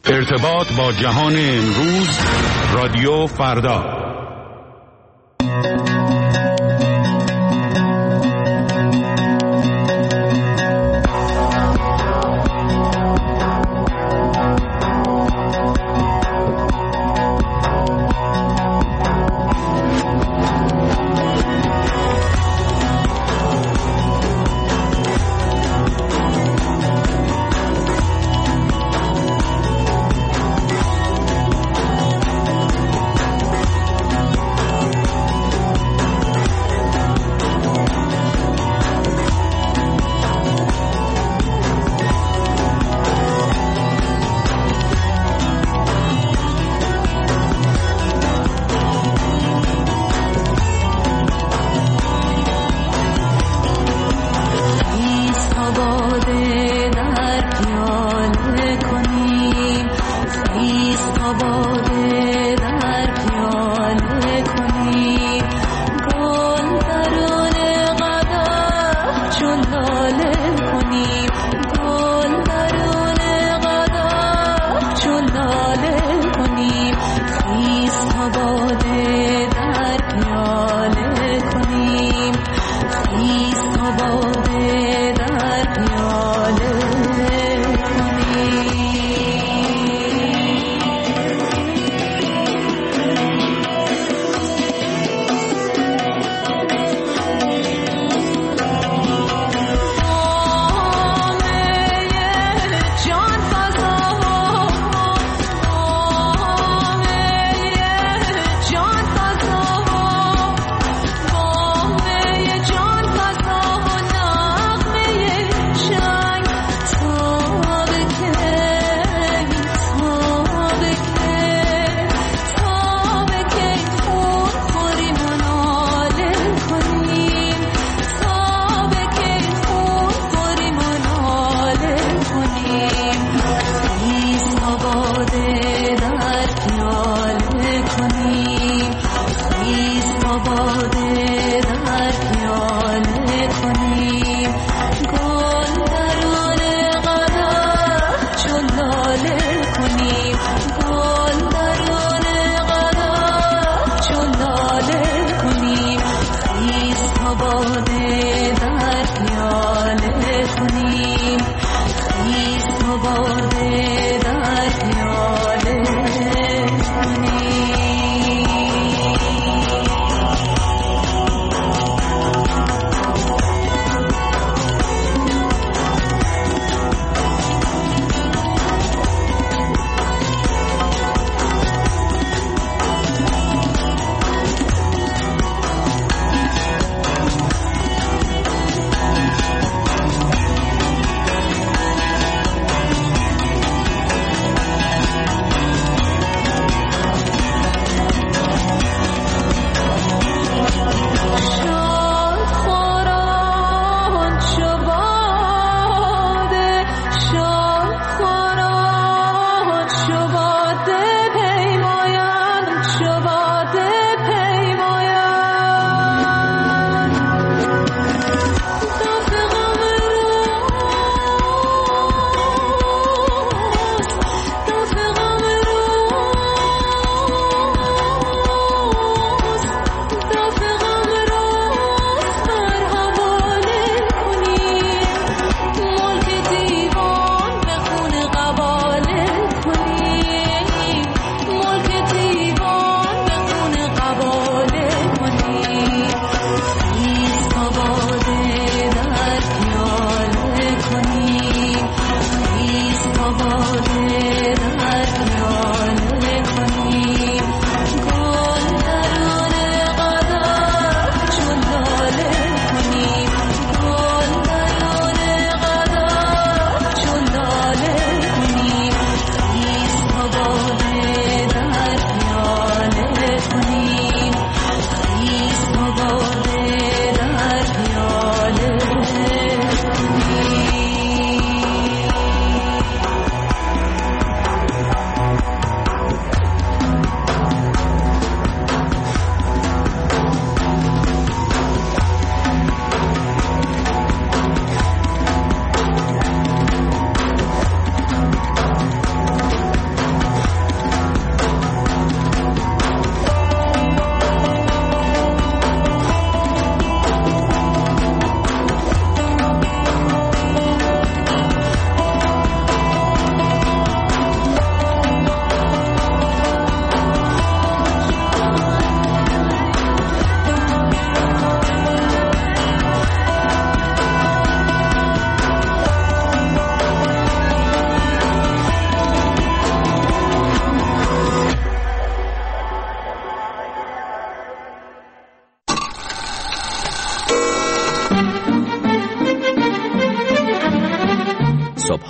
ارتباط با جهان امروز، رادیو فردا.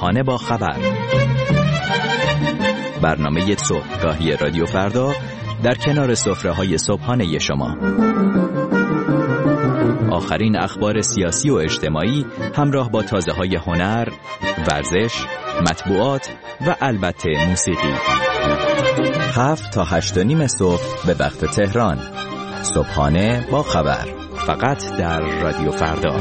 صبحانه با خبر، برنامه صبحگاهی رادیو فردا در کنار سفره‌های صبحانه شما. آخرین اخبار سیاسی و اجتماعی همراه با تازه‌های هنر، ورزش، مطبوعات و البته موسیقی. 7 تا 8:30 صبح به وقت تهران. صبحانه با خبر، فقط در رادیو فردا.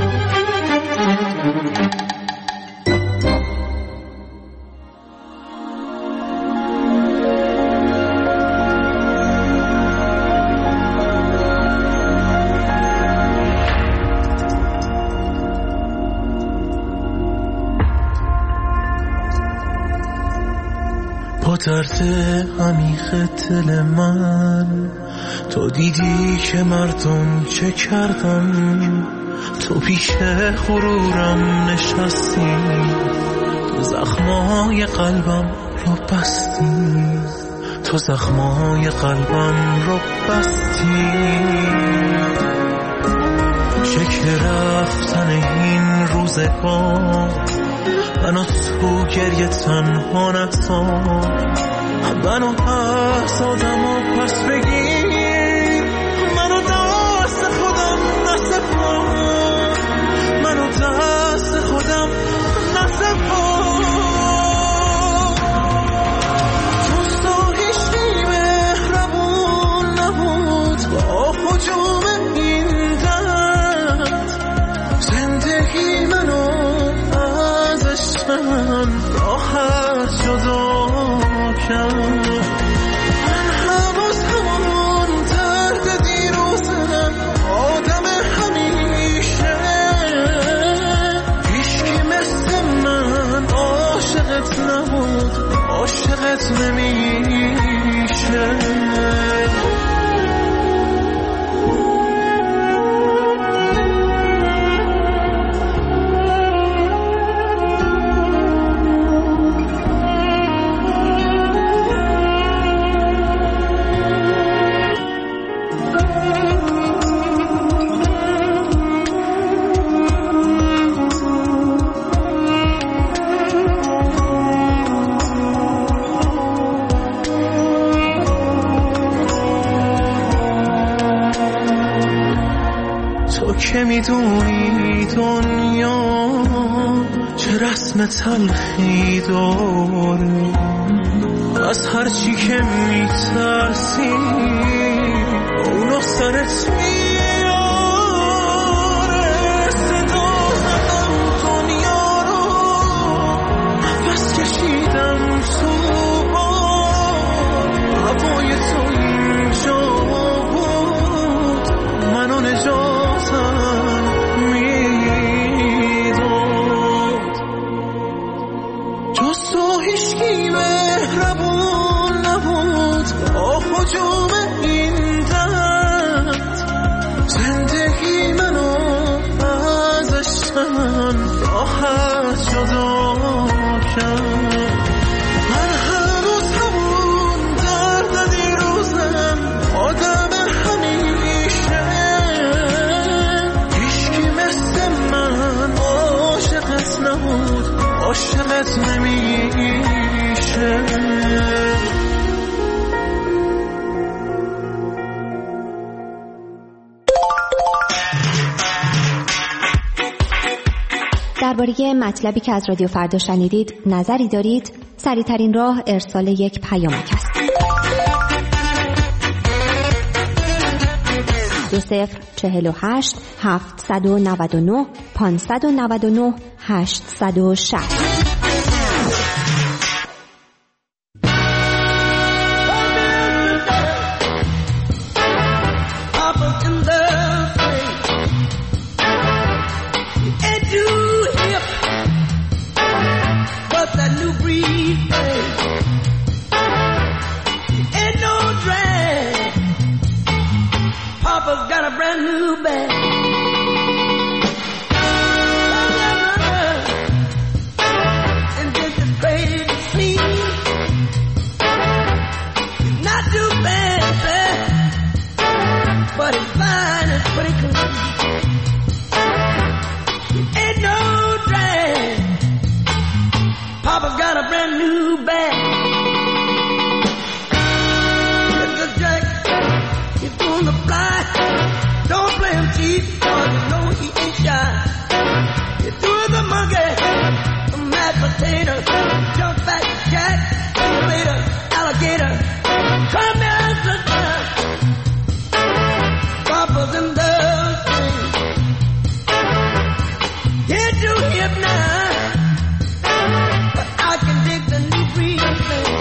با درد عمیق دل من تو دیدی که مردم چه کردن، تو پیش غرورم نشستی، تو زخمای قلبم رو بستی، تو زخمای قلبم رو بستی. شکل رفتن این روزگار منو تو گریه تنها نگذار، منو پس آدم و پس بگیر، منو دست خودم نسپار، منو دست خودم نسپار. تو هیچی مهربون نبود با هجوم این درد، زندگی منو من راحت جدا کرد. من هنوز همون درد دیروزم، آدم همیشه، هیچکی مثل من عاشقت نبود، عاشقت نمیشه. که میدونی دنیا چه رسم تلخی داره، از هر چی که میترسی اونو سرت میاره. صدا زدم دنیا رو، نفس کشیدم تو باد، هوای تو اینجا بود، منو نجاتم میداد. جز تو هیچکی مهربون نبود با هجوم این درد، زندگی منو ازش من راحت جدا کرد. من هنوز همون درد دیروزم، آدم همیشه، هیچکی مثل من عاشقت نبود، عاشقت نمیشه. درباره مطلبی که از رادیو فردا شنیدید نظری دارید؟ سریع‌ترین راه ارسال یک پیامک است. 2048 799 599 860. new bag. Mr. Jack, he's gonna fly. Don't play him cheap, cause you know he ain't shy. You do the monkey, the mashed potato, jump back Jack, later, alligator. Come down to town, Papa's in the thing. Get you hip now, but I can dig the new breed of thing.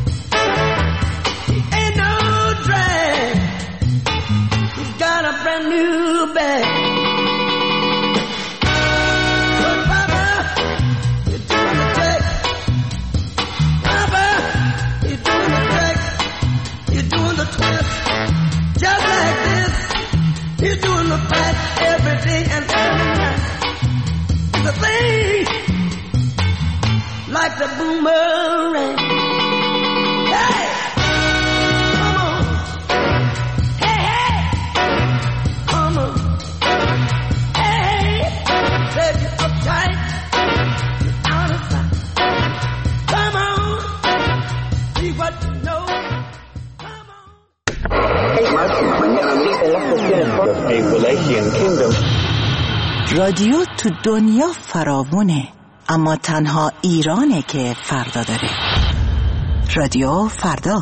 He ain't no drag, he's got a brand new bag. But Papa, you're doing the trick. Papa, you're doing the trick. You're doing the twist, just like this. You're doing the pat every day and every night. It's a thing like the boomerang. Hey, come on. Hey, hey, come on. Hey, said you're uptight, you're out of sight. Come on, see what you know. رادیو تو دنیا فراوونه، اما تنها ایرانه که فردا داره. رادیو فردا.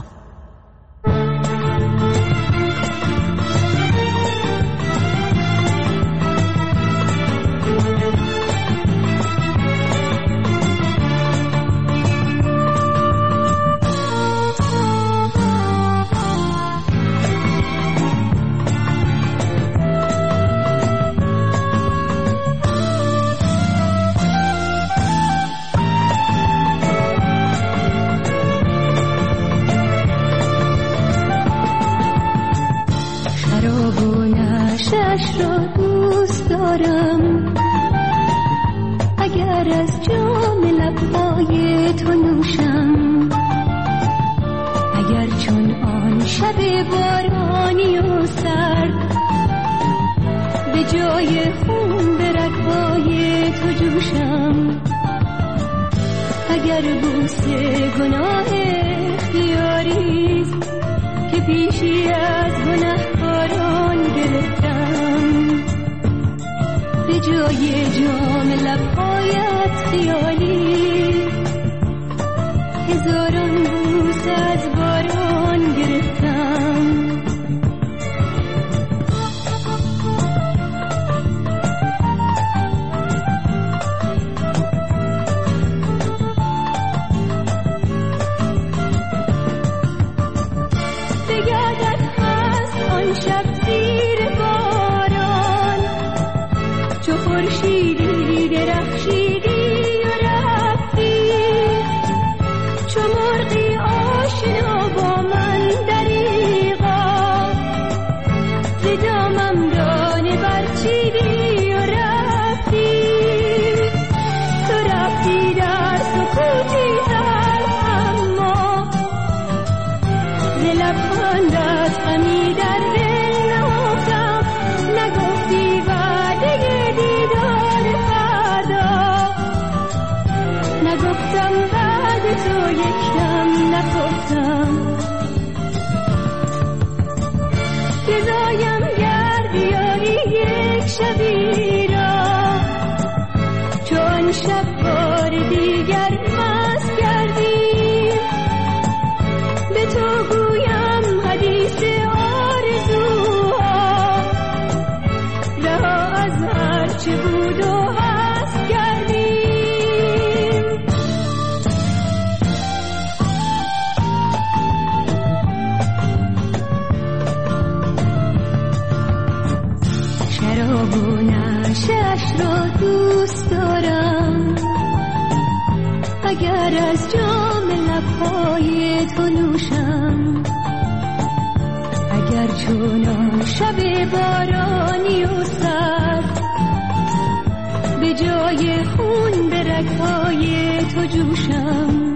شش را دوست دارم، اگر از جام لبهای تو نوشم، اگر چون آن شب بارانی و سرد به جای خون به رگهای تو جوشم، اگر بوسه گناه اختیاریست که پیشی از گناهکاران گرفتم، به جای جام لبهایت خیالی هزاران بوس از باران گرفتم. خورشیدی درخشیدی و رفتی، چو مرغی آشنا با من دریغا، ز دامم دانه برچیدی و رفتی، تو رفتی در سکوتی تلخ، اما ز لبخندت غمی در دل نهفتم، نگفتی وعده نگفتم بعد تو یکم نخفتم، گزایم گر بیاری یک شبی را، چون شب بار دیگر مست کردیم، به تو گویم حدیث آرزوها، رها از هر چه بود و هست کردیم. شراب و نشه‌اش را دوست دارم، اگر از جام لبهای تو نوشم، اگر چون آن شب بارانی و سرد به جای خون به رگهای تو جوشم،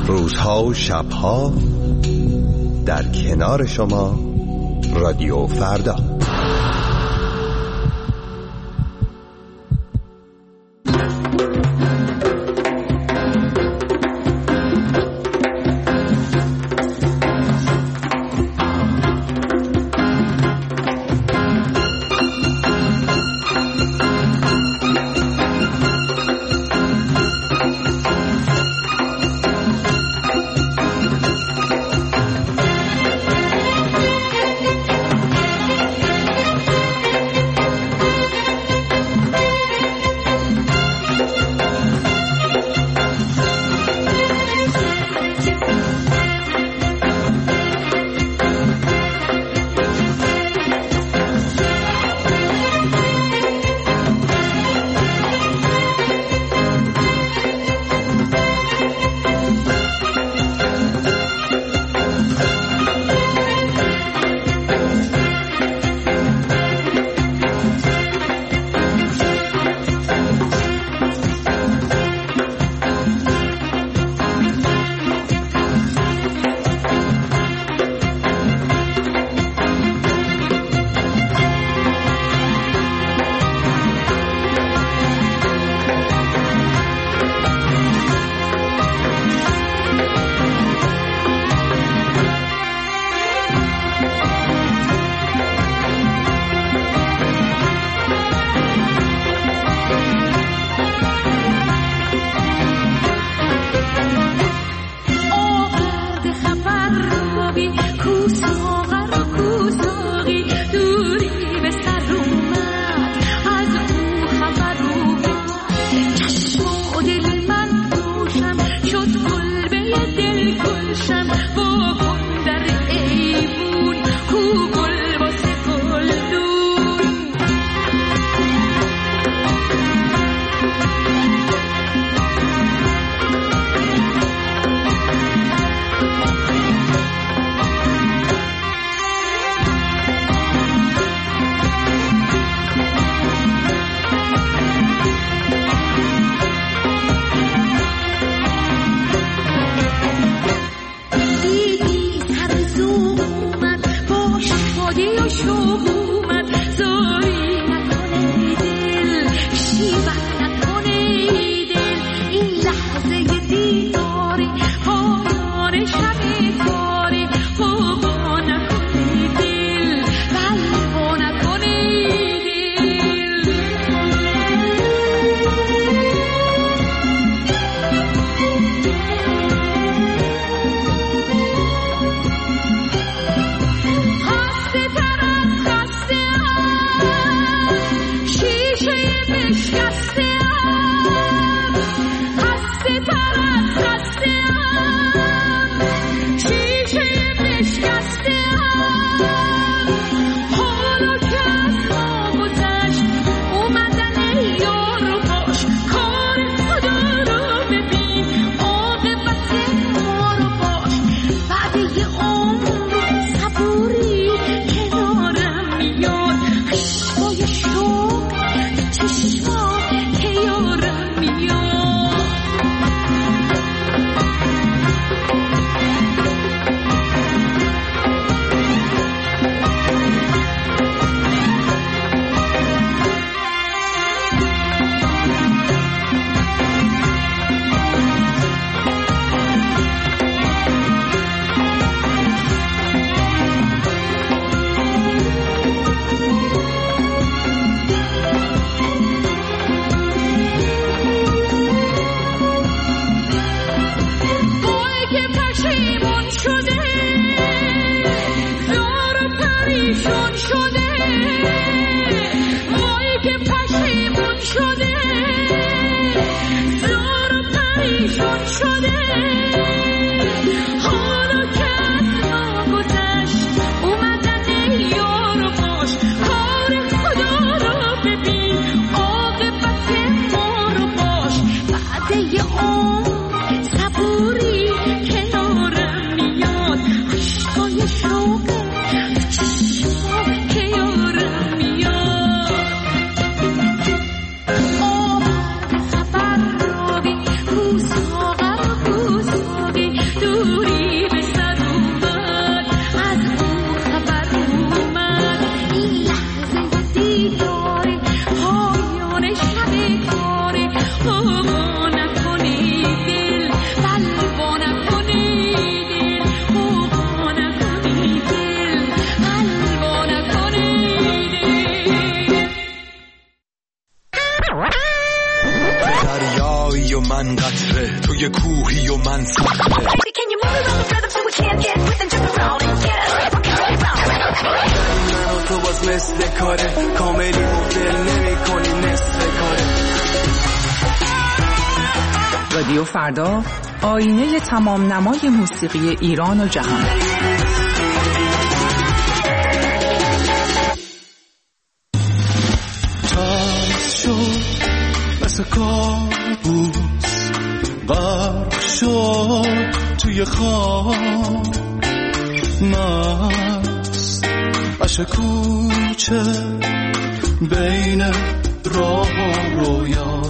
روزها و شبها در کنار شما رادیو فردا. دریایی و من قطره، توی کوهی و من صخره. من و تو باز مثل کاره، کاملی و دل نمی کنی نصف کاره. رادیو فردا، آینه تمام نمای موسیقی ایران و جهان. تاز شد مثل کابوس، غرق شد توی خواب، مست عشق کوچه بین راه و رویا،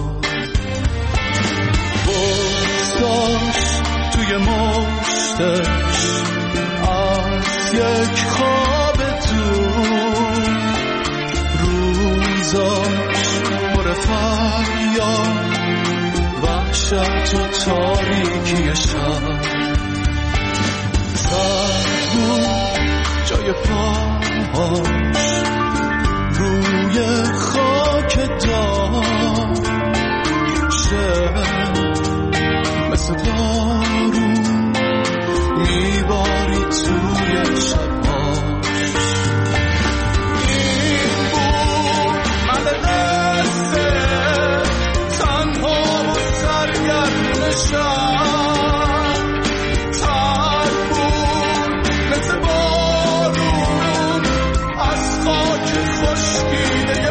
بازداشت توی مشتش از یک خواب دور، روزاش پر فریاد وحشت و تاریکی شب، سرد بود جای پاهاش روی خاک داشت، مثل بارون میباری توی شباش. این بود من قصه تنها و سرگرم شب، تر بود مثل بارون از خاک خشکیده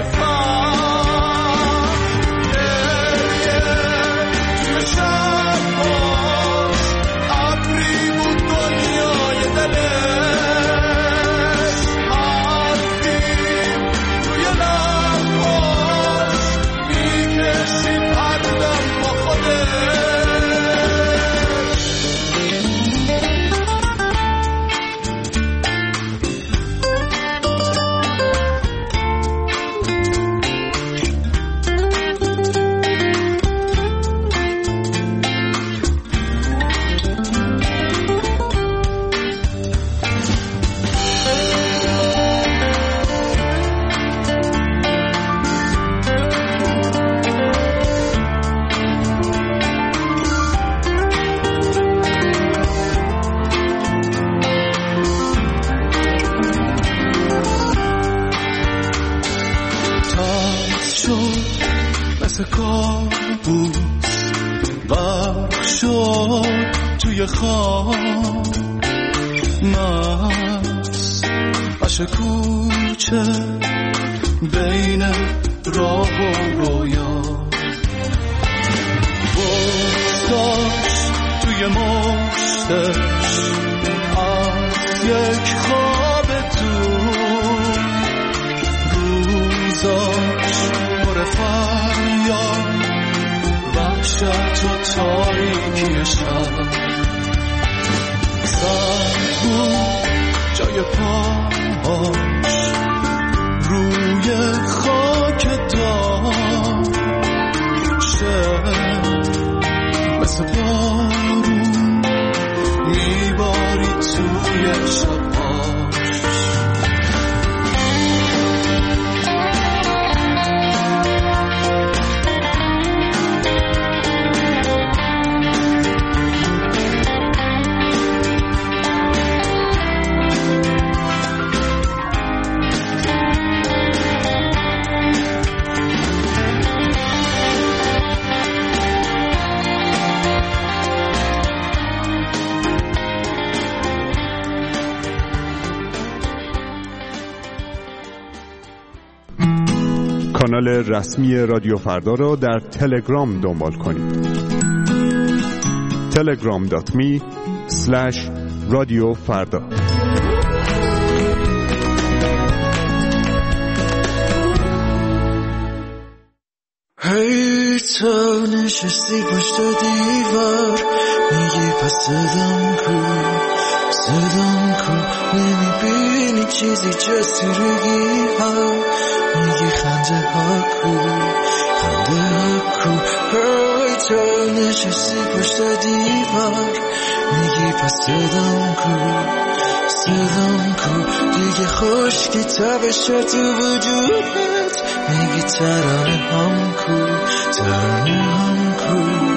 کوچه بین راه و رویا، بازداشت توی مشتش از یک خواب دور، روزاش پر فریاد وحشت و تاریکی شب، سرد بود جای پاهاش روی خاک داشت، مثل بارون میباری توی شباش. کانال رسمی رادیو فردا را در تلگرام دنبال کنید. telegram.me/رادیوفردا. هی تو نشستی پشت دیوار، میگی پس صدام کو نمیبینی چیزی جز تیرگی ها، میگی خنده ها کو هی تو نشستی پشت دیوار، میگی پس صدام کو دیگه خشکی تبشه تو وجودت، میگی ترانه هم کو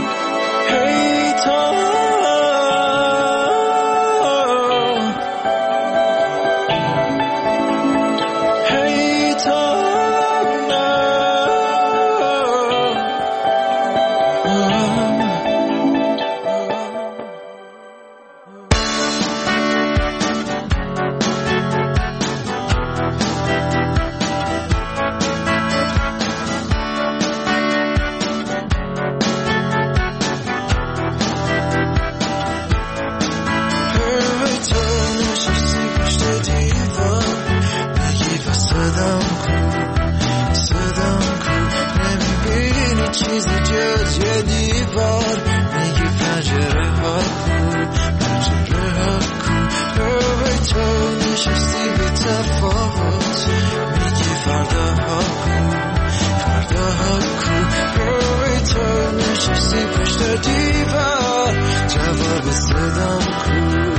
دیوار میگی پنجره ها پنجره ها روی تو نشستی بی تفاوت میگی فردا ها فردا ها روی تو نشستی پشت دیوار جواب صدام کو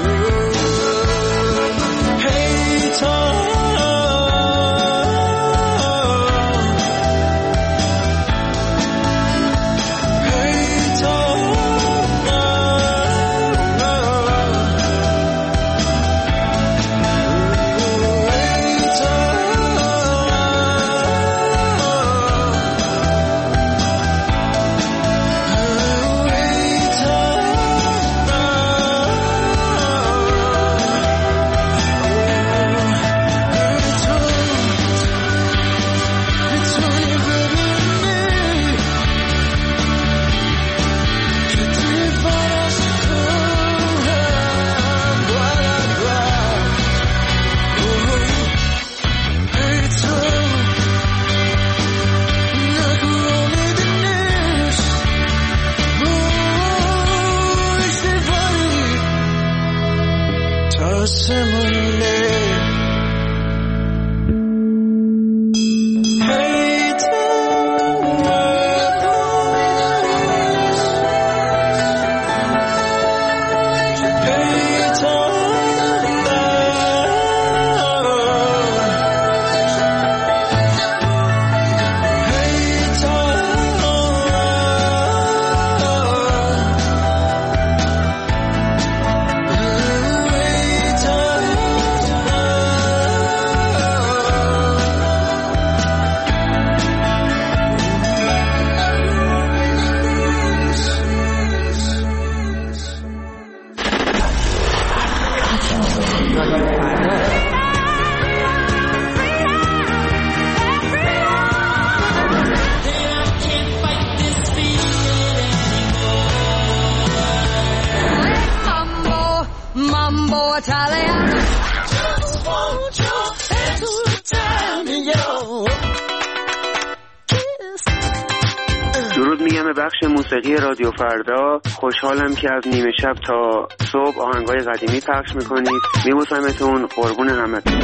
درود میگم به بخش موسیقی رادیو فردا. خوشحالم که از نیمه شب تا صبح آهنگای قدیمی پخش میکنید. میبوسمتون، قربون همتون.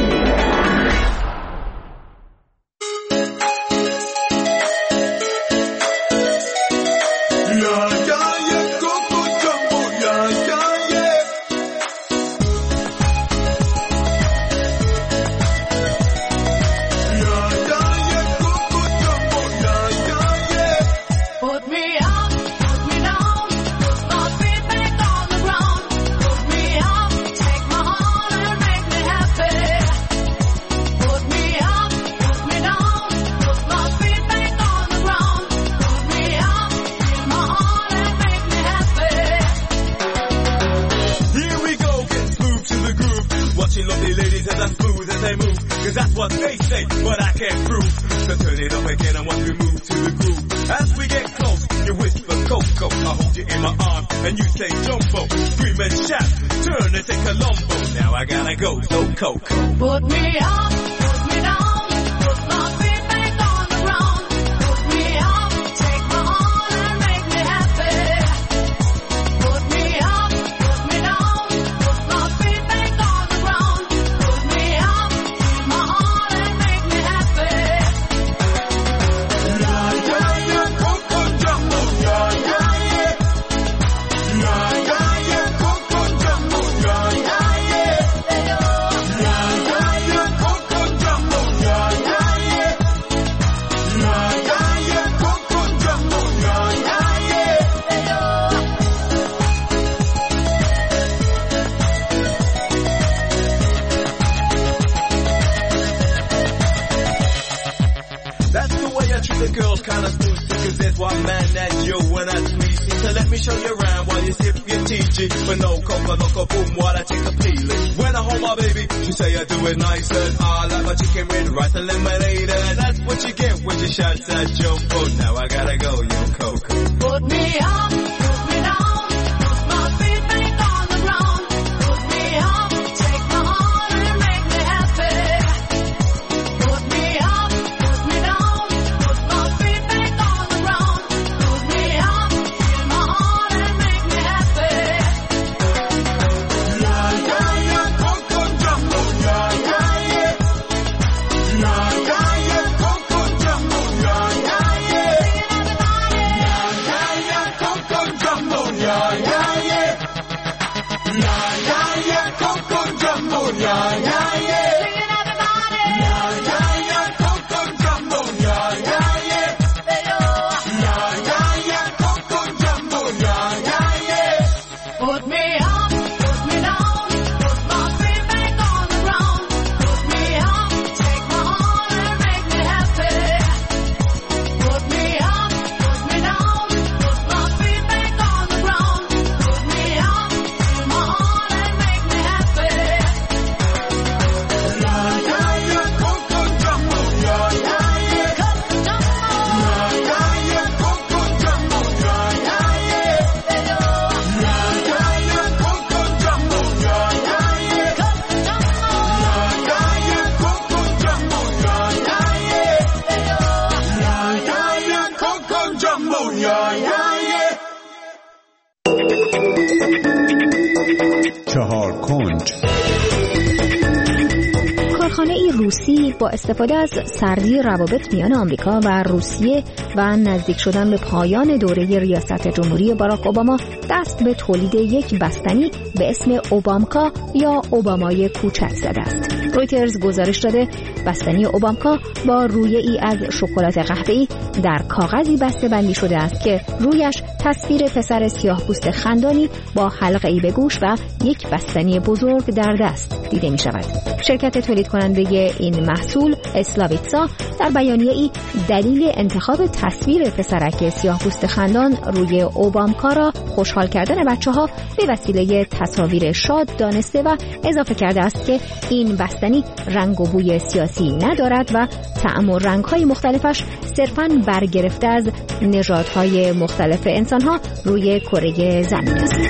Put me up, put me down, put my feet back on the ground. Put me up, take my heart and make me happy. Put me up, put me down, put my feet back on the ground. Put me up, my heart and make me happy. Yeah, yeah, yeah, Coco Jumbo, yeah, yeah, yeah. Yeah, yeah, yeah, Coco Jumbo, yeah, yeah, yeah. The girls kinda smooth cause there's one man that you wanna squeeze. So let me show you around while you sip your TG. But no coca, loco, boom, while I take a peeling. When I hold my baby, she say I do it nice and I like my chicken with rice and lemonade. And that's what you get when you shout at Jumbo. Now I gotta go, yo, Coco. Put me up, put me down, put my feet back on the ground. Put me up, take my heart and make me happy. Put me up, put me down, put my feet back on the ground. Put me up, چهار کنج. کارخانه روسی با استفاده از سردی روابط میان آمریکا و روسیه و نزدیک شدن به پایان دوره ریاست جمهوری باراک اوباما دست به تولید یک بستنی به اسم اوبامکا یا اوبامای کوچک زده است. رویترز گزارش داده بستنی اوبامکا با رویه‌ای از شکلات قهوه‌ای در کاغذی بسته بندی شده است که رویش تصویر پسر سیاه‌پوست خندانی با حلقه‌ای به گوش و یک بستنی بزرگ در دست دیده می شود. شرکت تولید کننده این محصول اسلاویتسا در بیانیه‌ای دلیل انتخاب تصویر پسرک سیاه‌پوست خندان روی اوبامکا را خوشحال کردن بچه‌ها به وسیله تصاویر شاد دانسته و اضافه کرده است که این بستنی رنگ و بوی سیاسی ندارد و طعم و رنگ‌های مختلفش صرفاً برگرفته از نژادهای مختلف انسان‌ها روی کره زمین است.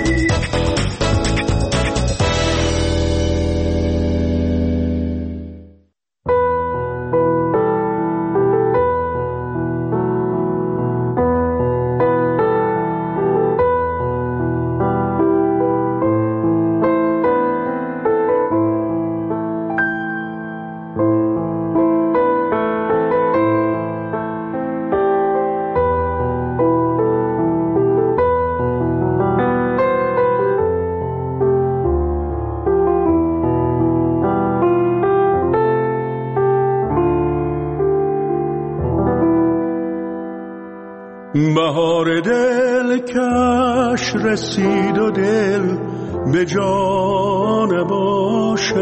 بهار دل کش رسید و دل به جان باشد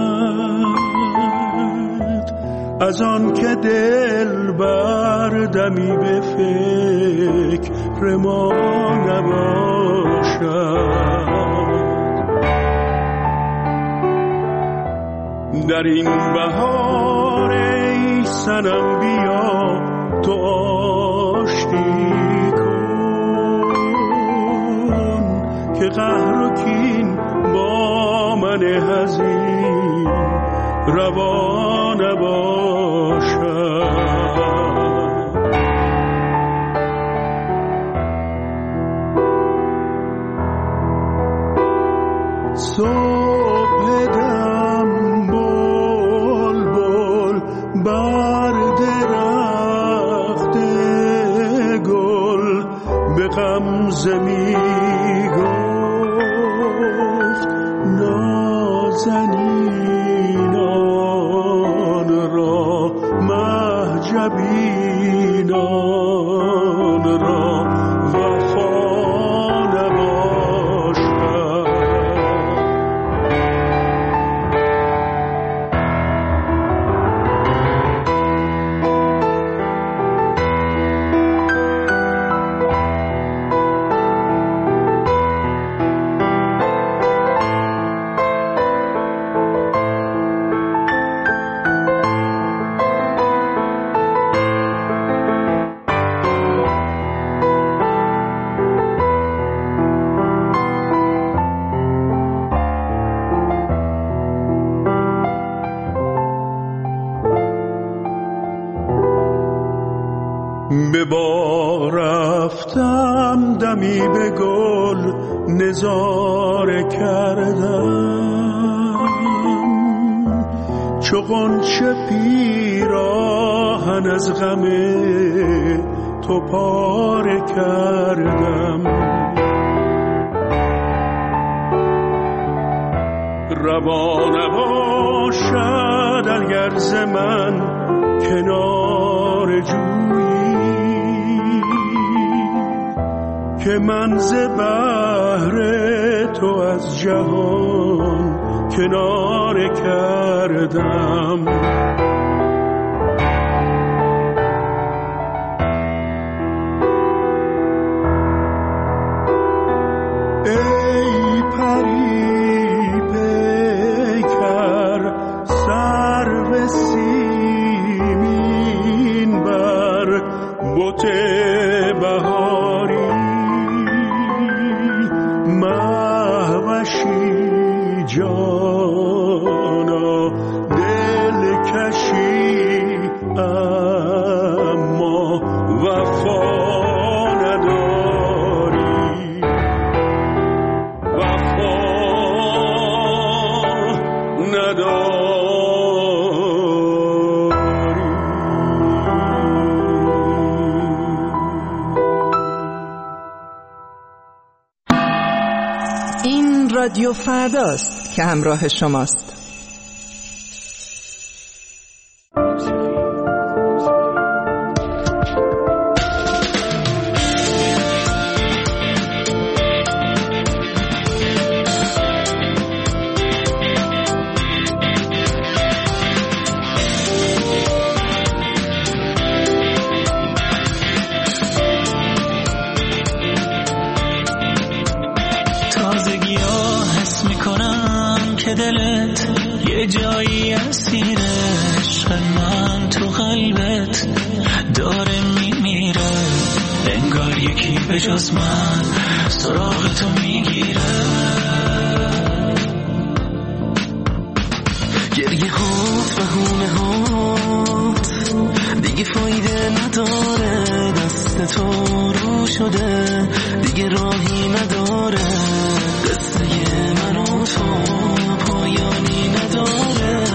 از آن که دل بردمی به فکر ما نباشد. در این بهار ای صنم بیا تو آشتی کن که قهر و کین با من حزین روا نباشد. صبح دم بلبل بر درخت گل به غمزه می گفت نازنینان را مهجبینان را وفا به با رفتم دمی به گل نظاره کردم چو غنچه پیراهن از غم تو پاره کردم. روا نباشد اگر ز من کنار جویی که من ز بحر تو از جهان کناره کردم. ای پری پیکر سرو سیمین بر بت بهاری مهوشی جانا دل کشی اما وفا نداری. این رادیو فرداست که همراه شماست. دلت یه جایی اسیر عشق من تو قلبت داره میمیره، انگار یکی به جز من سراغ تو میگیره. گریه هات و هونه هات دیگه فایده نداره، دست تو رو شده دیگه راهی نداره، قصه من و تو پایانی نداره.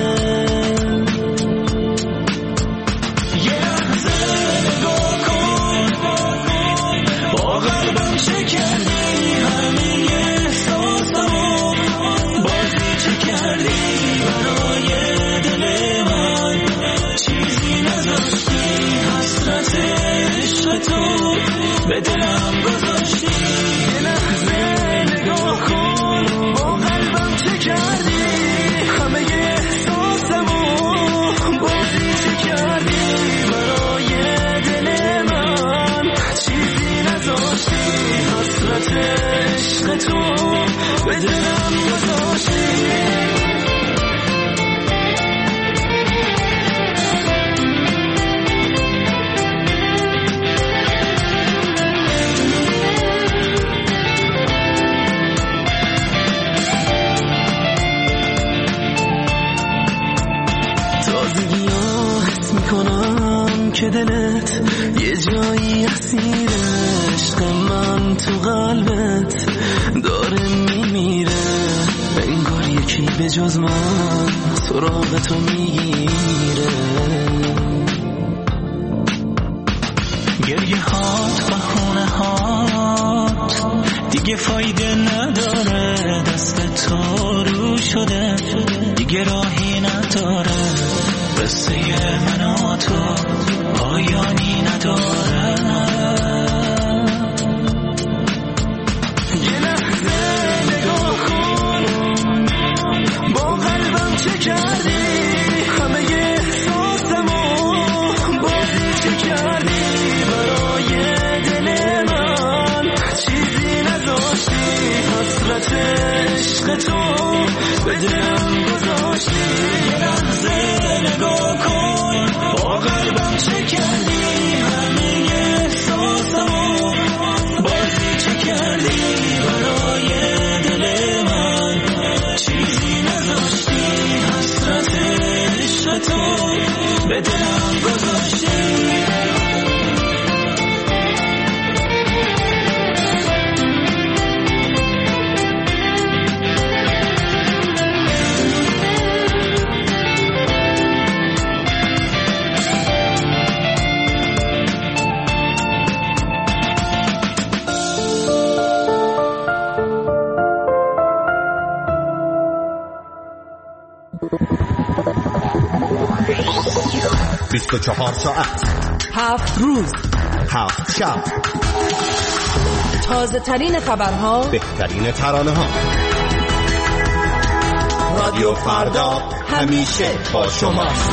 یه لحظه نگاه کن با قلبم چه کردی، همه احساسمو بازی چه کردی، برای دل من چیزی نذاشتی، حسرت عشق تو به دلم گذاشتی. یه لحظه نگاه کن با قلبم چه کردی، همه احساسمو بازی چه کردی، برای دل من چیزی نذاشتی، حسرت عشق تو به دلم گذاشتی. که دلت یه جایی اسیر عشق من تو قلبت داره میمیره، انگار یکی به جز من سراغ تو میگیره. گریه هات و خونه هات دیگه فایده نداره، دست تو رو شده دیگه راهی نداره، قصه من و تو پایانی نداره. یه لحظه نگاه کن با قلبم چه کردی، همه احساسمو بازی چه کردی، برای دل من چیزی نذاشتی، حسرت عشق تو به دلم گذاشتی. یه لحظه نگاه کن با قلبم چه کردی، همه احساسمو بازی چه کردی، برای دل من چیزی نذاشتی، حسرت عشق تو به دلم گذاشتی. ساعت 7 روز 7 شب، تازه ترین خبرها، بهترین ترانه ها. رادیو فردا همیشه با شماست.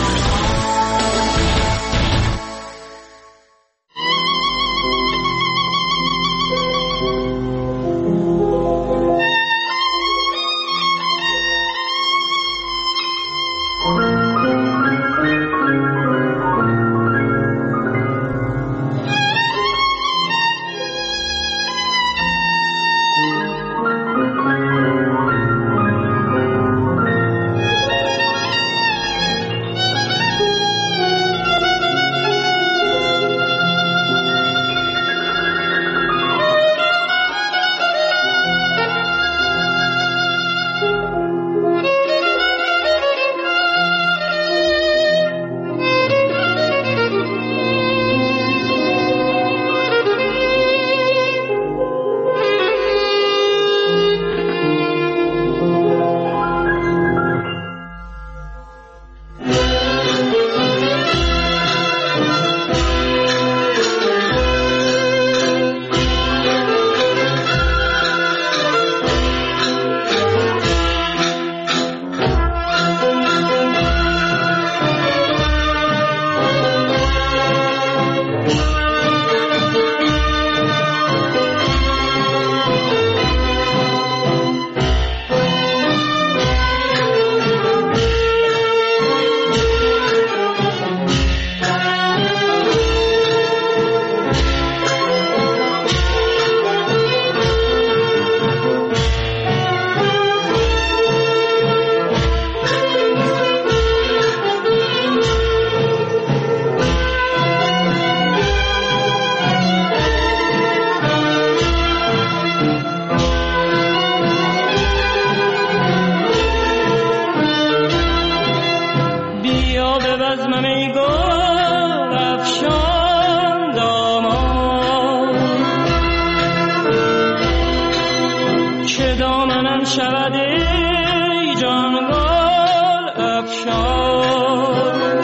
دامنم شود ای جان گل افشان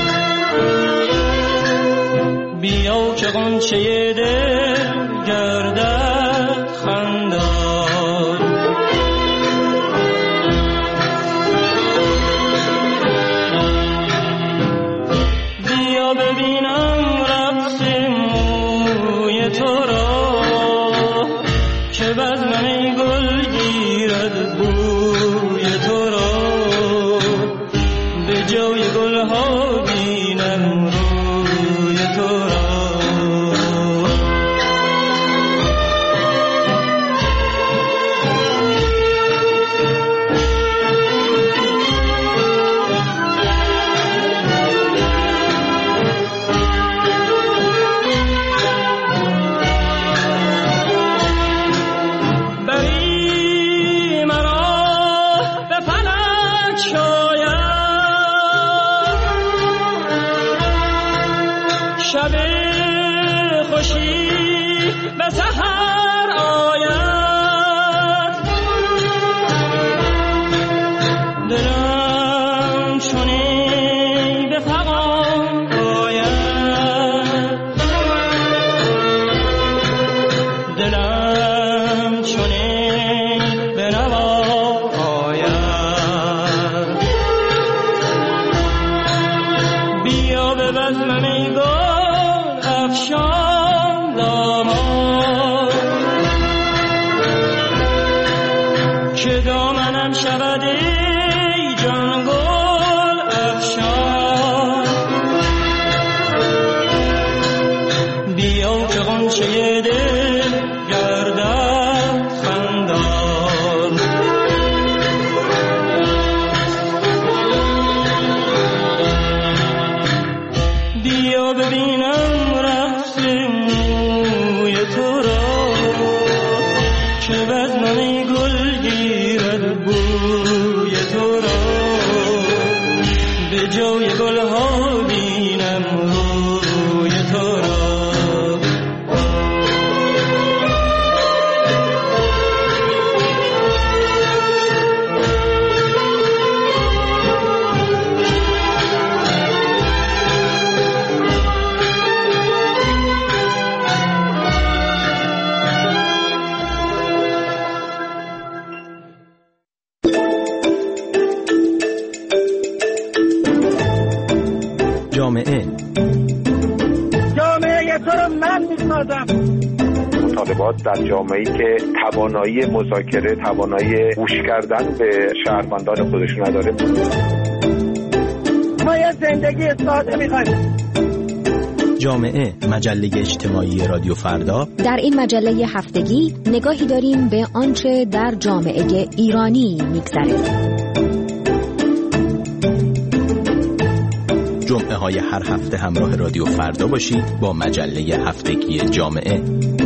بیا که غنچه دل گردد خندان بیا ببینم رقص موی تو را که بزمن ای گل گیرد بوی تو را به جای گلها بینم روی تو را شب خوشی به سحر آید دلم چونی به فغان آید دلم چونی به نوا آید بیا به بزمم ای گل افشان دامان که دامنم شود ای جان گل افشان بیا که غنچه دل گردد خندان بیا ببینم رقص موی تو را که بزمن گل گیرد بوی تو را به جای گلها بینم روی تو را جامعه تو رو من می‌سازم. مطالبات در جامعه‌ای که توانایی مذاکره، توانایی گوش کردن به شهروندان خودش نداره. ما یه زندگی ساده می‌خوایم. جامعه، مجله اجتماعی رادیو فردا. در این مجله هفتگی نگاهی داریم به آنچه در جامعه ایرانی می‌گذره. جمعه های هر هفته همراه رادیو فردا باشید با مجله هفتگی جامعه.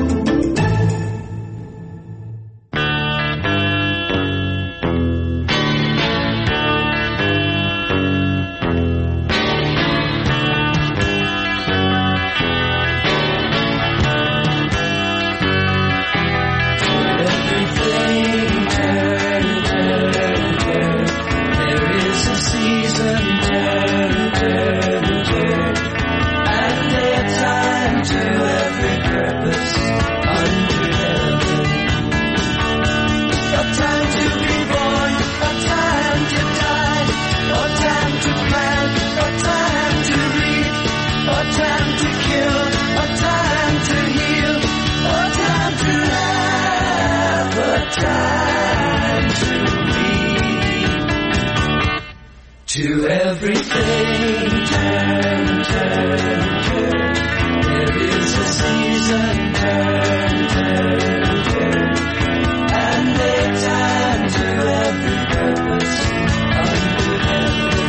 To everything, turn, turn, turn. There is a season, turn, turn, turn. And a time to every purpose under heaven.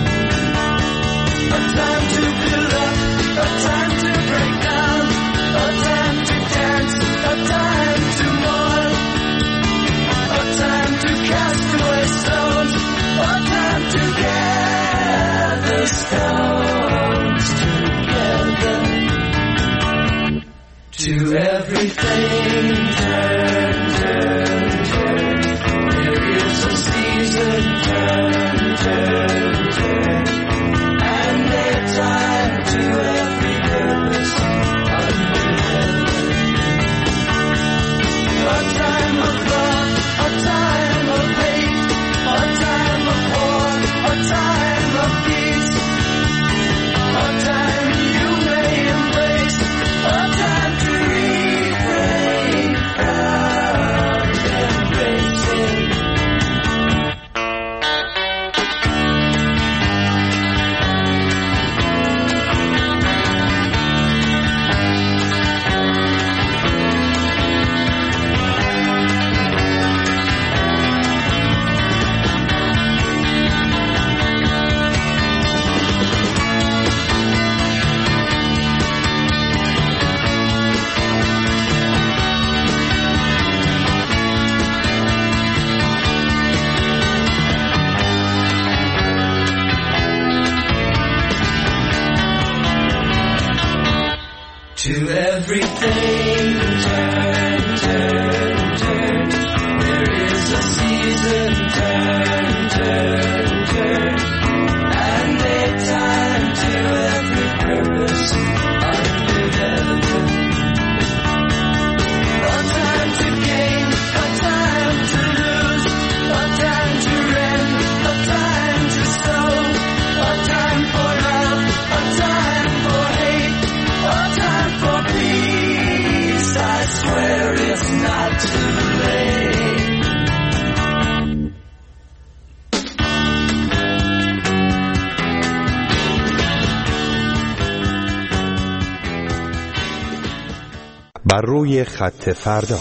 A time to build up, a time to break down, a time to dance, a time to mourn, a time to cast away stones, a time to gather stones together. To everything, turn, turn, turn. too late. بر روی خط فردا.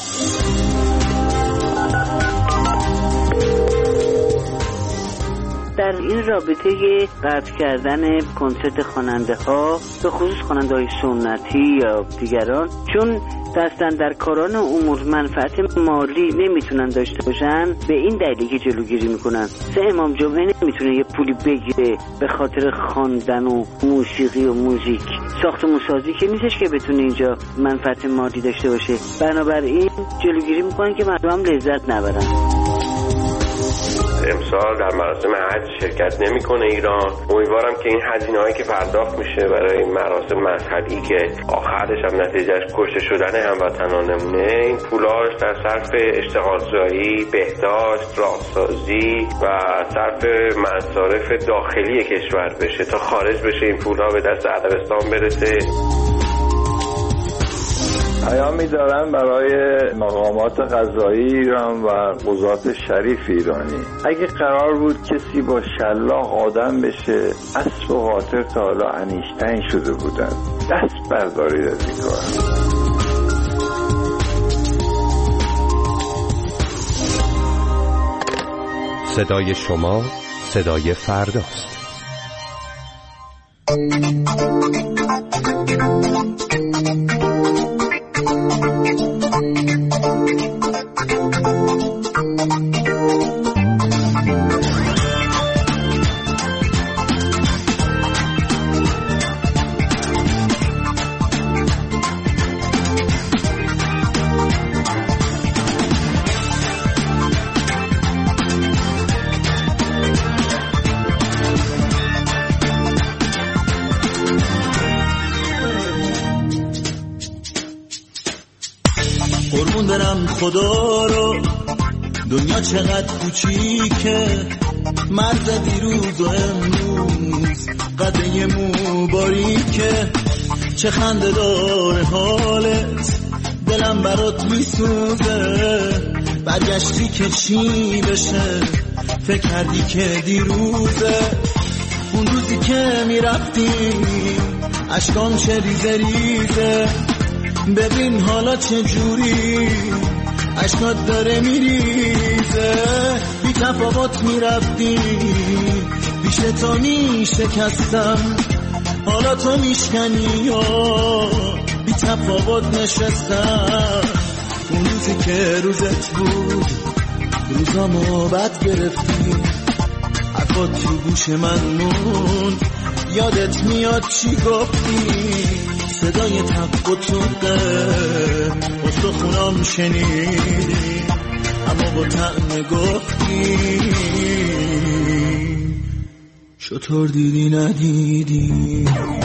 در این رابطه قطع کردن کنسرت خواننده ها به خصوص خواننده های سنتی یا دیگران، چون دستن در کاران امور منفعت مالی نمیتونن داشته باشن، به این دلیلی که جلوگیری میکنن. امام جمعه نمیتونه یه پولی بگیره به خاطر خواندن و موسیقی و موزیک. ساختمون سازی که نیستش که بتونه اینجا منفعت مالی داشته باشه، بنابراین جلوگیری میکنن که مردم لذت نبرن. امسال در مراسم حج شرکت نمیکنه ایران. امیدوارم که این هزینه‌هایی که پرداخت میشه برای این مراسم مذهبی که آخرش هم نتیجهش کشته شدن هموطنانمونه، این پولاش در صرف اشتغالزایی، بهداشت، راهسازی و صرف مصارف داخلی کشور بشه تا خارج بشه این پولها به دست عربستان برسه. پیامی دارم برای مقامات قضایی ایران و قضات شریف ایرانی. اگه قرار بود کسی با شلاق آدم بشه، اسب و قاطر تا حالا انیشتین شده بودن. دست بردارید از این کار. صدای شما صدای فرداست. قربون برم خدا رو، دنیا چقدر کوچیکه، مرز دیروز و امروز قده مو باریکه. چه خنده داره حالت، دلم برات میسوزه. برگشتی که چی بشه، فکر کردی که دیروزه. اون روزی که میرفتی اشکام چه ریزه ریزه. ببین حالا چه جوری اشکات داره میریزه. بی تفاوت میرفتی، پیش تو میشکستم، حالا تو میشکنی یا بی تفاوت نشستم. اون روزی که روزت بود، روزامو بد گرفتی، حرفات تو گوش من موند، یادت میاد چی گفتی. صدای تق و توقه استخونام شنیدی، اما با طعم گفتی شطور دیدی ندیدی.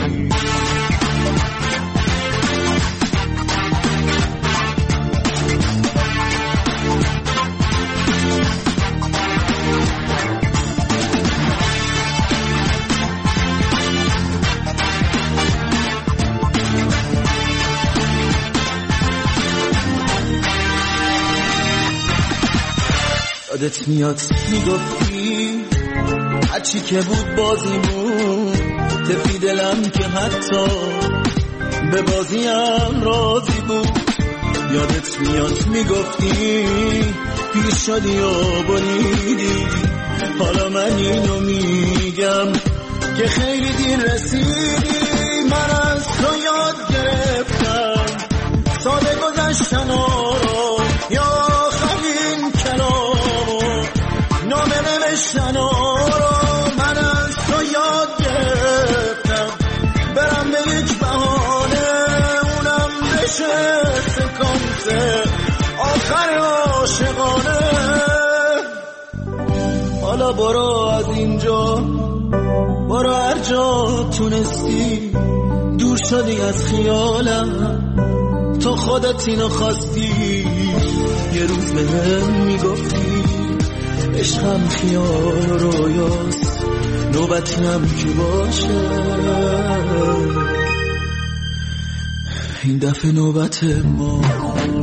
یادت میاد میگفتی هرچی که بود بازیمون، تفی دلم که حتی به بازیم راضی بود. یادت میاد میگفتی پیر شدی و بریدی، حالا من اینو میگم که خیلی دیر رسیدی. من از تو یاد گرفتم ساده گذشتن رو، یا آخرین کلام نامه نوشتن رو. من از تو یاد گرفتم برم به یک بهانه، اونم بشه سکانس آخر عاشقانه. حالا برو از اینجا، برو هر جا تونستی، دور شدی از خیالم، تو خودت اینو خواستی. یه روز به هم میگفتی عشقم خیال و رویاست، نوبتی هم که باشه. این دفعه نوبت ما